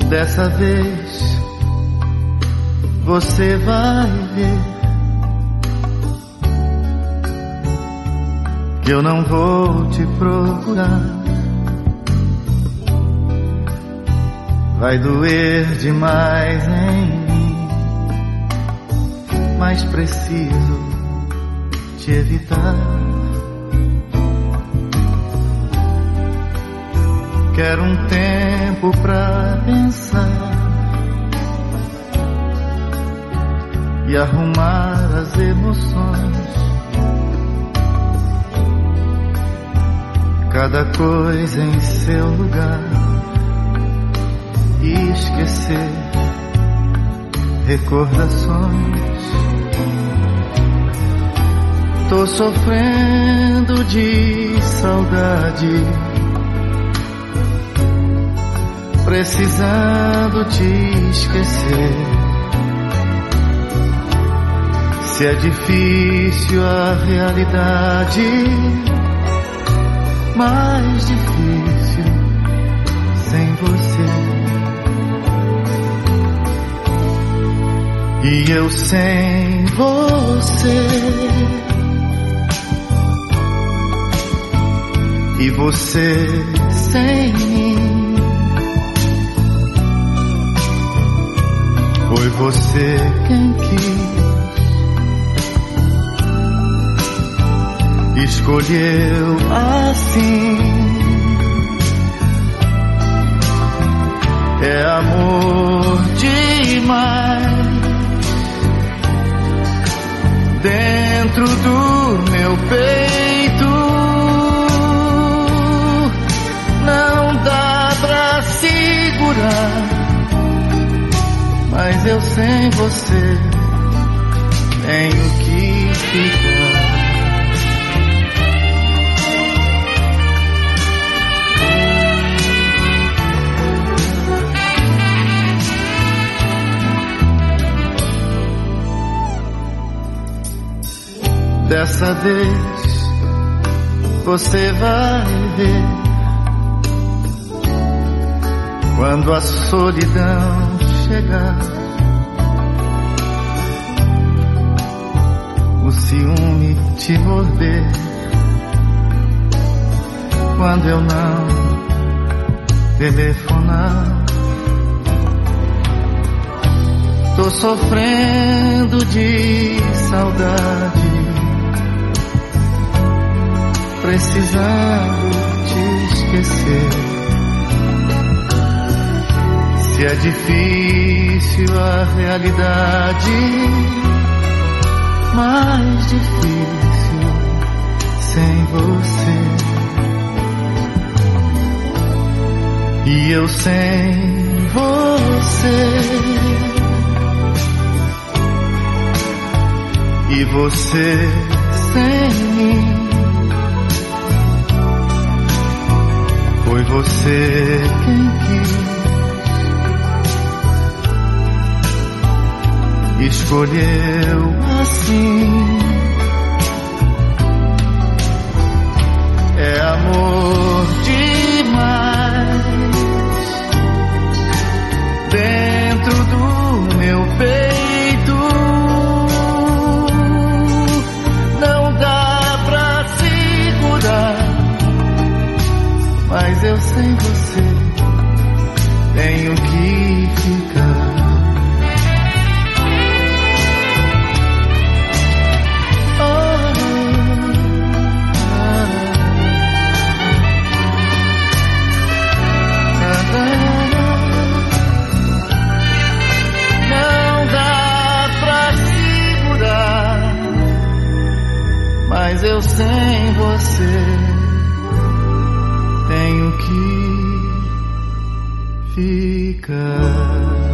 Dessa vez você vai ver que eu não vou te procurar. Vai doer demais em mim, mas preciso te evitar. Quero um tempo pra pensar e arrumar as emoções. Cada coisa em seu lugar e esquecer recordações. Tô sofrendo de saudade, precisando te esquecer. Se é difícil a realidade, mais difícil sem você. E eu sem você, e você sem mim. Foi você quem quis, escolheu assim. É amor demais dentro do meu peito. Não dá pra segurar, mas eu sem você tenho que ficar. Dessa vez você vai ver, quando a solidão chegar, o ciúme te morder, quando eu não telefonar. Tô sofrendo de saudade, precisando te esquecer. Se é difícil a realidade, mais difícil sem você. E eu sem você, e você sem mim. Foi você quem quis, escolheu assim. É amor demais dentro do meu peito. Não dá pra segurar, mas eu sem você tenho que ficar. Não dá pra segurar, mas eu sem você tenho que ficar.